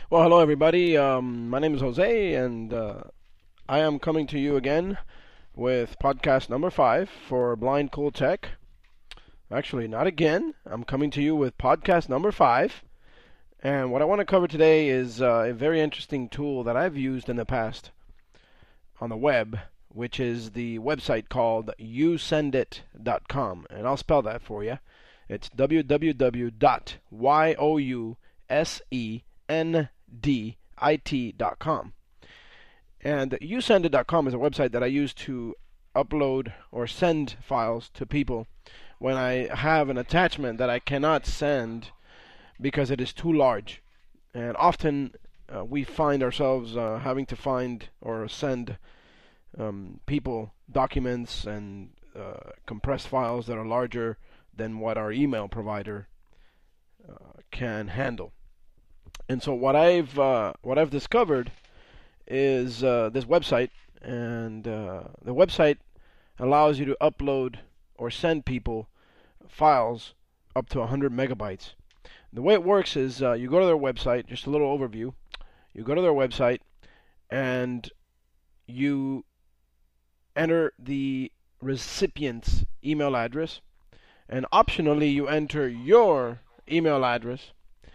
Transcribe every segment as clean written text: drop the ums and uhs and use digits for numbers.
Well, hello everybody. My name is Jose, and I am coming to you again with podcast number 5 for Blind Cool Tech. Actually, not again. I'm coming to you with podcast number 5, and what I want to cover today is a very interesting tool that I've used in the past on the web, which is the website called yousendit.com, and I'll spell that for you. It's www.yousendit.com. And yousendit.com is a website that I use to upload or send files to people when I have an attachment that I cannot send because it is too large. And often we find ourselves having to find or send people documents and compressed files that are larger than what our email provider can handle. And so what I've discovered is this website, and the website allows you to upload or send people files up to 100 megabytes. The way it works is you go to their website, just a little overview. You go to their website and you enter the recipient's email address, and optionally you enter your email address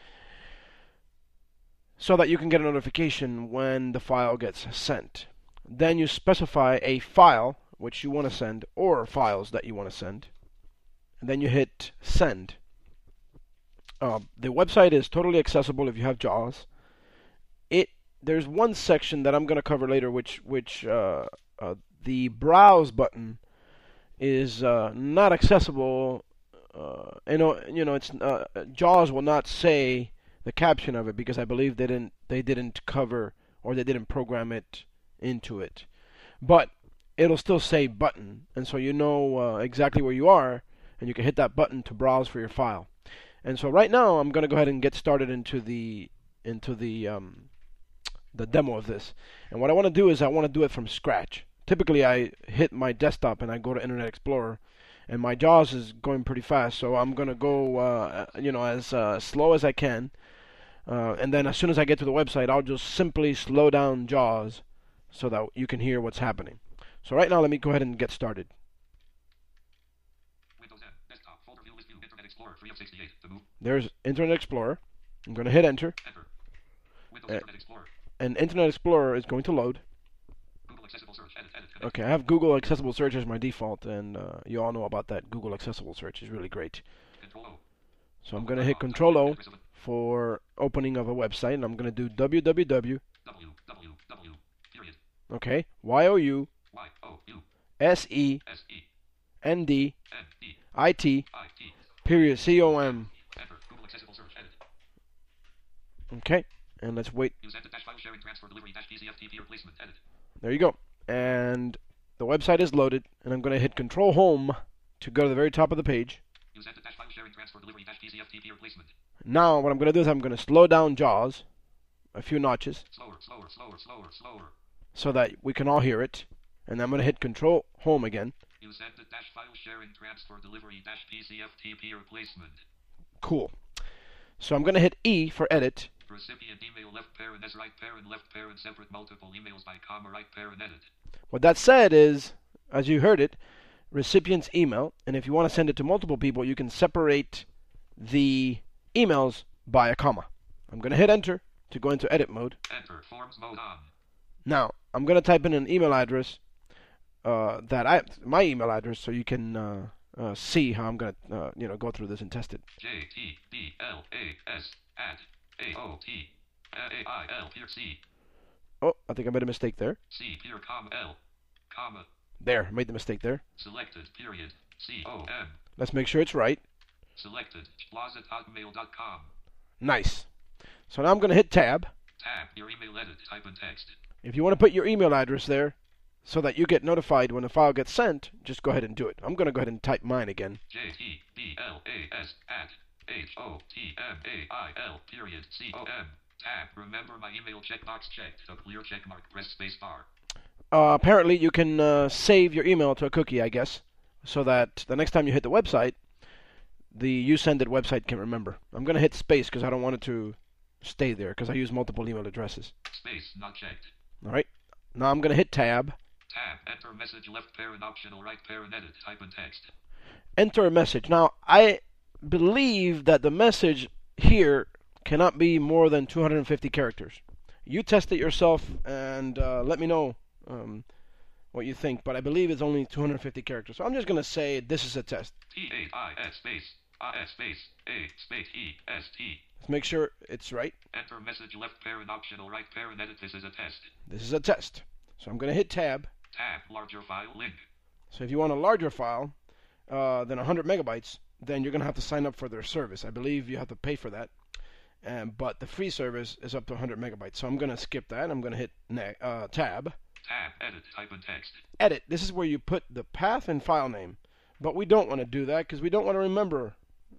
so that you can get a notification when the file gets sent. Then you specify a file which you want to send or files that you want to send, and then you hit send. The website is totally accessible if you have JAWS. There's one section that I'm going to cover later, which the browse button is not accessible. It's JAWS will not say the caption of it because I believe they didn't cover or they didn't program it into it. But it'll still say button, and so you know exactly where you are, and you can hit that button to browse for your file. And so right now I'm going to go ahead and get started into the demo of this. And what I want to do is I want to do it from scratch. Typically I hit my desktop and I go to Internet Explorer, and my JAWS is going pretty fast, so I'm going to go as slow as I can. And then as soon as I get to the website, I'll just simply slow down JAWS so that you can hear what's happening. So right now, let me go ahead and get started. Windows 10, desktop, folder view, list view, Internet Explorer, 3 of 68, to move. There's Internet Explorer. I'm going to hit enter. Enter. Windows Internet Explorer. And Internet Explorer is going to load. Google Accessible Search, edit. Okay, I have Google Accessible Search as my default, and you all know about that. Google Accessible Search is really great. Control O. So I'm going to hit Control O for opening of a website, and I'm going to do www. Period. Okay, YOU YOU SENDIT SENDIT period COM. Enter. Google Accessible Search, edit. Okay, and let's wait. Use edit dash file sharing transfer delivery dash DCFTP replacement, edit. There you go. And the website is loaded, and I'm going to hit Control Home to go to the very top of the page. Use edit dash file sharing transfer delivery dash DCFTP replacement. Now what I'm going to do is I'm going to slow down JAWS a few notches Slower. so that we can all hear it. And I'm going to hit Control Home again. Use edit dash file sharing transfer delivery dash DCFTP replacement. Cool. So I'm going to hit E for edit. Recipient email left parent as right parent left parent separate multiple emails by comma right parent edit. What that said is, as you heard it, recipient's email, and if you want to send it to multiple people, you can separate the emails by a comma. I'm going to hit enter to go into edit mode. Enter. Forms mode on. Now, I'm going to type in an email address my email address, so you can see how I'm going to go through this and test it. JTBLAS@AOT-AIL-C. Oh, I think I made a mistake there. C here, comma L, comma. There, made the mistake there. Selected, period. COM. Let's make sure it's right. Selected. Plaza@hotmail.com. Nice. So now I'm going to hit tab. Tab, your email edit, type in text. If you want to put your email address there so that you get notified when the file gets sent, just go ahead and do it. I'm going to go ahead and type mine again. JTBLAS@HOTMAIL, period. COM. Tab, remember my email checkbox checked. A clear check mark, press space bar. Apparently you can save your email to a cookie, I guess, so that the next time you hit the website, the YouSendIt website can remember. I'm going to hit space because I don't want it to stay there because I use multiple email addresses. Space not checked. All right. Now I'm going to hit tab. Tab. Enter message left parent optional right parent edit type in text. Enter a message. Now I believe that the message here cannot be more than 250 characters. You test it yourself and let me know what you think. But I believe it's only 250 characters. So I'm just going to say this is a test. T-A-I-S space I-S space A space E-S-T. Let's make sure it's right. Enter message left parent optional right parent edit. This is a test. This is a test. So I'm going to hit tab. Tab. Larger file link. So if you want a larger file than 100 megabytes, then you're going to have to sign up for their service. I believe you have to pay for that. But the free service is up to 100 megabytes. So I'm going to skip that. I'm going to hit tab. Tab. Edit. Type in text. Edit. This is where you put the path and file name. But we don't want to do that because we don't want to remember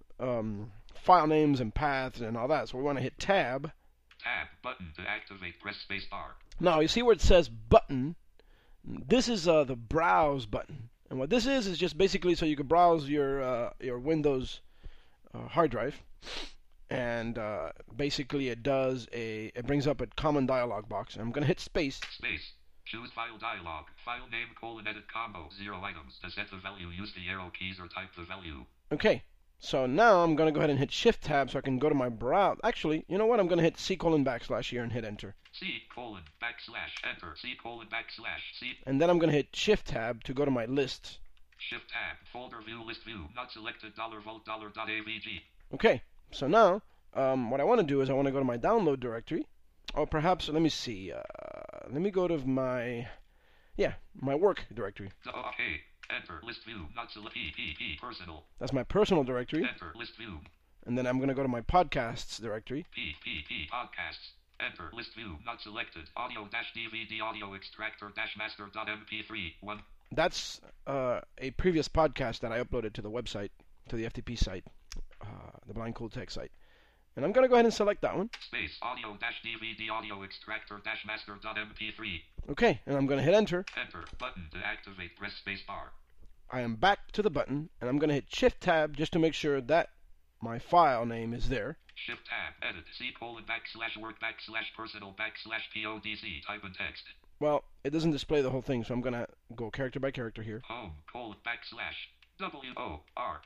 file names and paths and all that. So we want to hit tab. Tab. Button to activate. Press space bar. Now you see where it says button. This is the browse button. And what this is just basically so you can browse your Windows hard drive. And basically it brings up a common dialog box. I'm going to hit space. Space. Choose file dialog. File name : edit combo 0 items. To set the value, use the arrow keys or type the value. Okay. So now I'm going to go ahead and hit Shift Tab so I can go to my browse. Actually, you know what? I'm going to hit C:\/ here and hit enter. C:\/ enter. C:\/ C. And then I'm going to hit Shift Tab to go to my list. Shift Tab. Folder view list view. Not selected $volt $.avg. Okay. So now what I want to do is I want to go to my download directory. Or perhaps, let me see. Let me go to my work directory. Okay. Enter list view. Not select personal. That's my personal directory. Enter list view. And then I'm going to go to my podcasts directory. Podcasts. Enter list view. Not selected. Audio-DVD audio extractor master.mp3 1. That's a previous podcast that I uploaded to the website, to the FTP site, the Blind Cool Tech site. And I'm going to go ahead and select that one. Space audio-DVD audio extractor master.mp3. Okay, and I'm going to hit enter. Enter button to activate. Press space bar. I am back to the button, and I'm going to hit Shift Tab just to make sure that my file name is there. Shift Tab. Edit. C:\/word /personal /podc. Type in text. Well, it doesn't display the whole thing, so I'm going to go character by character here. Home : WORK /PERSONAL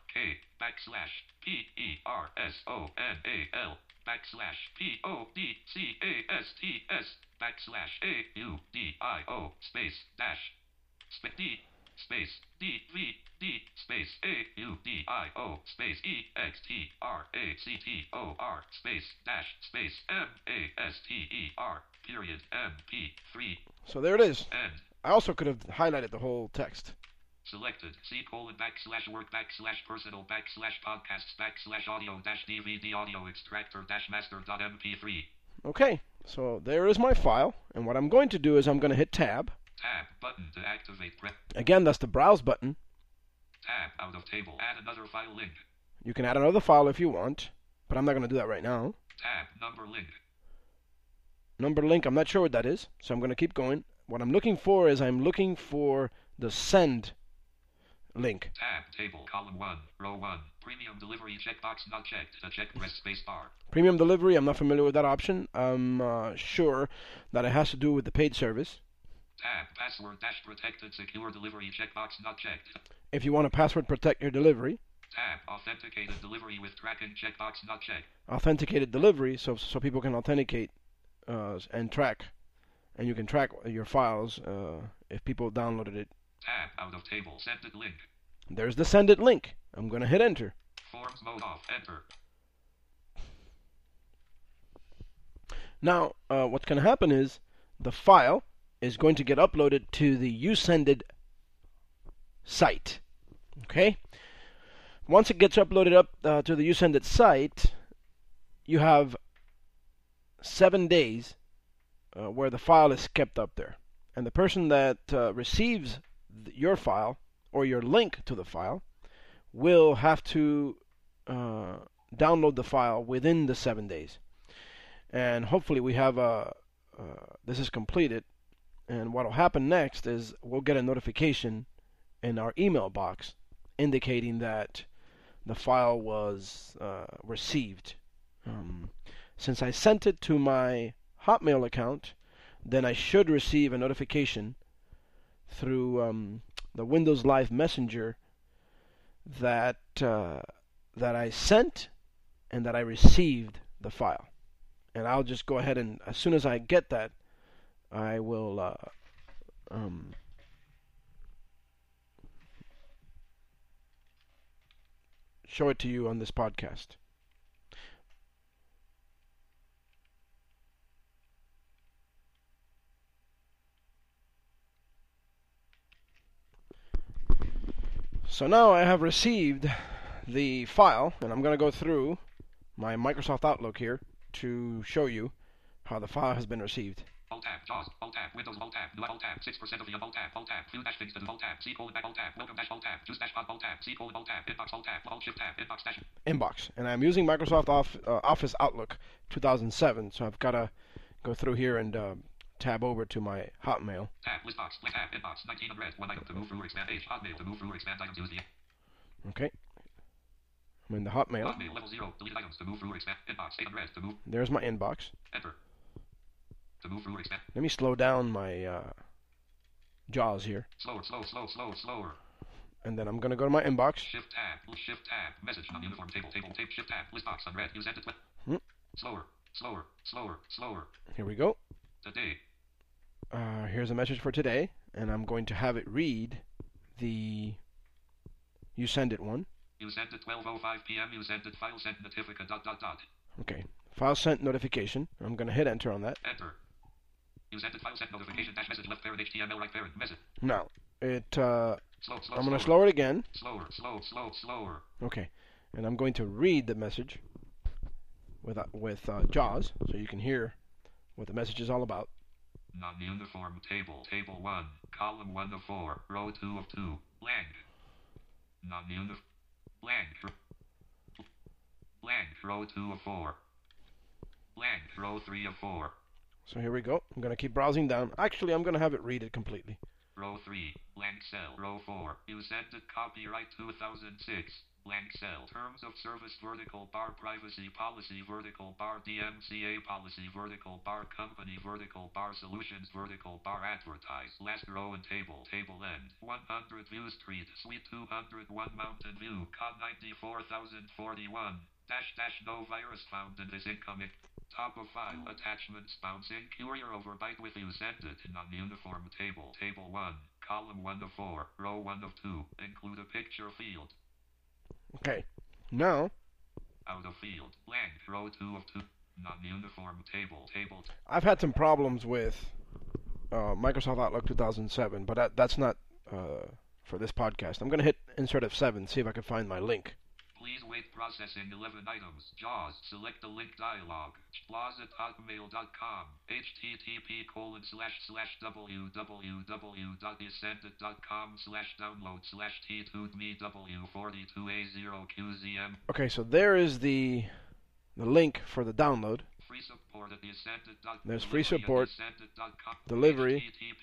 /PODCASTS space dash D space DVD space AUDIO space EXTRACTOR space dash space MASTER period MP3. So there it is. End. I also could have highlighted the whole text. Selected. C:\/word /personal /podcasts /audio-DVD audio extractor master.mp3. Okay, so there is my file, and what I'm going to do is I'm going to hit Tab. Tab button to activate. Again, that's the browse button. Tab out of table. Add another file link. You can add another file if you want, but I'm not going to do that right now. Tab number link. Number link, I'm not sure what that is, so I'm going to keep going. What I'm looking for is the send link. Tab table column 1 row 1 premium delivery checkbox not checked. To check press space bar. Premium delivery, I'm not familiar with that option. I'm sure that it has to do with the paid service. Tab password protected secure delivery checkbox not checked. If you want to password protect your delivery. Tab authenticated delivery with tracking checkbox not checked. Authenticated delivery, so people can authenticate and track, and you can track your files if people downloaded it. Tab out of table. Send it link. There's the send it link. I'm going to hit enter. Forms mode off. Enter. Now, what's going to happen is the file is going to get uploaded to the YouSendIt site. Okay? Once it gets uploaded up to the YouSendIt site, you have 7 days where the file is kept up there. And the person that receives your file or your link to the file will have to download the file within the 7 days. And hopefully we have this is completed. And what will happen next is we'll get a notification in our email box indicating that the file was received. Since I sent it to my Hotmail account, then I should receive a notification through the Windows Live Messenger that that I sent and that I received the file. And I'll just go ahead and, as soon as I get that, I will show it to you on this podcast. So now I have received the file, and I'm going to go through my Microsoft Outlook here to show you how the file has been received. Alt tab, JAWS, Alt tab, Windows, Alt tab, new Alt tab, 6% of the Alt tab, few dash things to do, Alt tab, C colon back, Alt tab, welcome dash, Alt tab, juice dash, Alt tab, C colon, Alt tab, inbox, Alt tab, Alt shift tab, inbox dash. Inbox, and I'm using Microsoft Office Outlook 2007, so I've got to go through here and tab over to my Hotmail. Tab, list box, blank tab, inbox, 19 unread, one item to move through or expand page, Hotmail to move through or expand items, use the. Okay. I'm in the Hotmail. Hotmail level 0, delete items to move through or expand, inbox, 8 unread, to move. There's my inbox. Enter. To move through or expand. Let me slow down my JAWS here. Slower. And then I'm going to go to my inbox. Shift tab, message, non-uniform table, shift tab, list box, unread, you sent it. Slower. Here we go. Today. Here's a message for today, and I'm going to have it read the you send it one. You sent it 12:05 p.m. You sent it file sent notification ... Okay. File sent notification. I'm going to hit enter on that. Enter. You sent it file sent notification dash message left parent HTML right parent message. Now, it slow, I'm going to slow it again. Slower. Okay. And I'm going to read the message with JAWS so you can hear what the message is all about. Non-uniform table 1, column 1 of 4, row 2 of 2, blank. Non-uniform blank, row 2 of 4, blank, row 3 of 4. So here we go. I'm going to keep browsing down. Actually, I'm going to have it read it completely. Row 3, blank cell, row 4. You sent it copyright 2006, blank cell. Terms of service vertical bar privacy policy vertical bar DMCA policy vertical bar company vertical bar solutions vertical bar advertise. Last row and table end. 100 View Street, Suite 201 Mountain View, COD 94041. Dash no virus found in this incoming. Top of file attachments bouncing courier over byte with you sent it non-uniform table 1, column 1 of 4, row 1 of 2, include a picture field. Okay. Now out of field blank, row 2 of 2, non-uniform table. I've had some problems with Microsoft Outlook 2007, but that's not for this podcast. I'm going to hit insert F7, see if I can find my link. Please wait processing 11 items. JAWS. Select the link dialog. JAWS@hotmail.com. http://www.descendant.com/download/t2mew42a0qzm. Okay, so there is the link for the download. Free support at descendant.com. There's free support. Delivery.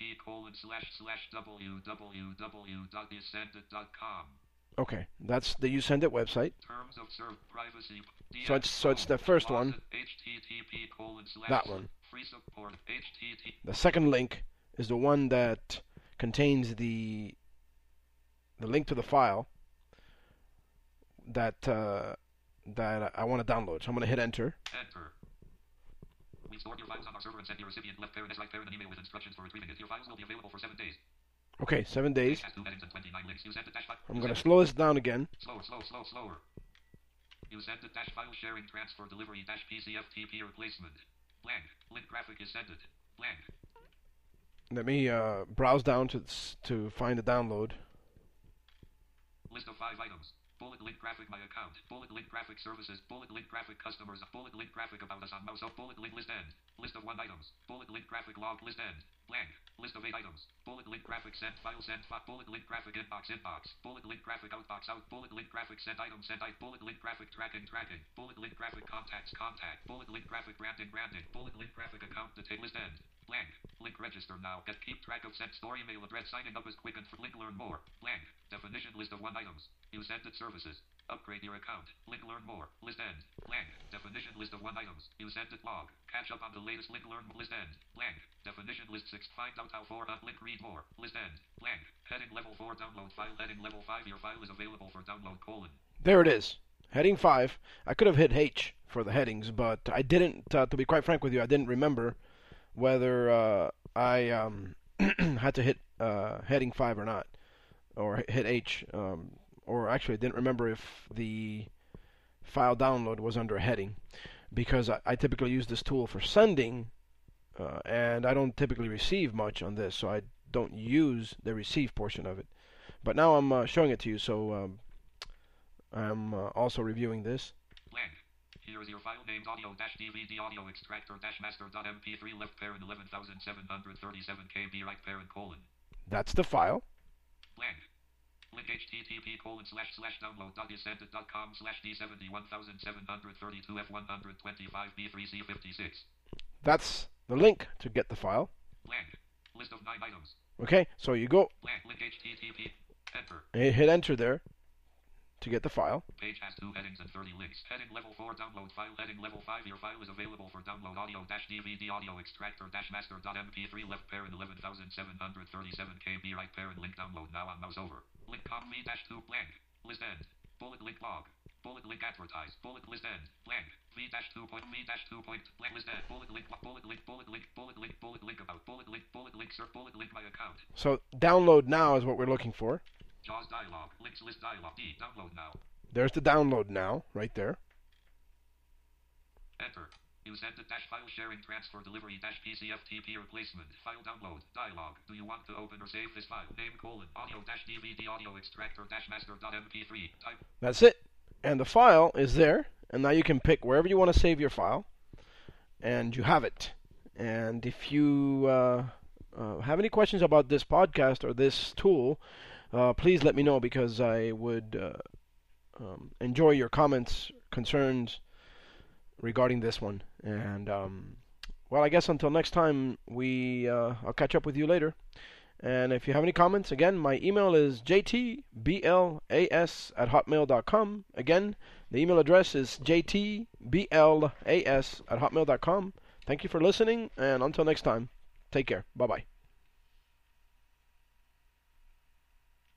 http://www.descendant.com. Okay, that's the You Send It website. Terms of served privacy. So it's the first one. That one. Free support. The second link is the one that contains the link to the file that I want to download. So I'm going to hit enter. Enter. We've stored your files on our server and sent your recipient left parent right parent an email with instructions for retrieving it. Your files will be available for 7 days. Okay, 7 days. Has 2 headings and 29 links. You sent the dash file. I'm going to slow this down again. Slower. You sent the dash file sharing transfer delivery dash PCFTP replacement. Blank. Link graphic is sent it. Blank. Let me browse down to find the download. List of 5 items. Bullet link graphic my account. Bullet link graphic services. Bullet link graphic customers. Bullet link graphic about us on mouse. Bullet link list end. List of 1 items. Bullet link graphic log list end. Blank. List of 8 items. Bullet link graphic sent file sent file. Bullet link graphic inbox. Bullet link graphic outbox out. Bullet link graphic sent item sent item. Bullet link graphic tracking. Bullet link graphic contacts. Bullet link graphic branding. Bullet link graphic account detail list end. Blank. Link register now. Get keep track of sent store email address. Signing up is quick and link learn more. Blank. Definition list of 1 items. You sent it services. Upgrade your account. Link learn more. List end. Blank. Definition list of 1 items. You sent it log. Catch up on the latest link learn list end. Blank. Definition list 6. Find out how 4 on link read more. List end. Blank. Heading level 4 download file. Heading level 5 your file is available for download colon. There it is. Heading 5. I could have hit H for the headings, but I didn't, to be quite frank with you, I didn't remember whether I had to hit heading 5 or not, or hit H, or actually I didn't remember if the file download was under a heading, because I typically use this tool for sending, and I don't typically receive much on this, so I don't use the receive portion of it. But now I'm showing it to you, so I'm also reviewing this. Blank. Here's your file named audio-dvd audio extractor-master.mp3 left parent 11,737 KB right parent colon. That's the file. Blank. Link http://download.descended.com/d71,732f125b3c56. That's the link to get the file. Blank. List of 9 items. Okay, so you go. Blank. Link http. Enter. Hit enter there to get the file. Page has 2 headings and 30 links. Heading level 4 download file. Heading level 5 your file is available for download audio-dvd audio extractor-master.mp3 left parent 11,737 KB right parent link download now on mouse over. Link com v-2 blank. List end. Bullet link log. Bullet link advertise. Bullet list end. Blank. V-2 point blank list end. Bullet link bullet link bullet link bullet link bullet link about bullet link sir bullet link my account. So download now is what we're looking for. JAWS dialog. Links list dialog. D. Download now. There's the download now, right there. Enter. You sent a file sharing transfer delivery PCFTP replacement. File download. Dialog. Do you want to open or save this file? Name colon. Audio-DVD audio extractor-master.mp3. Type. That's it. And the file is there. And now you can pick wherever you want to save your file. And you have it. And if you have any questions about this podcast or this tool, please let me know, because I would enjoy your comments, concerns regarding this one. And well, I guess until next time, I'll catch up with you later. And if you have any comments, again, my email is jtblas@hotmail.com. Again, the email address is jtblas@hotmail.com. Thank you for listening, and until next time, take care. Bye-bye.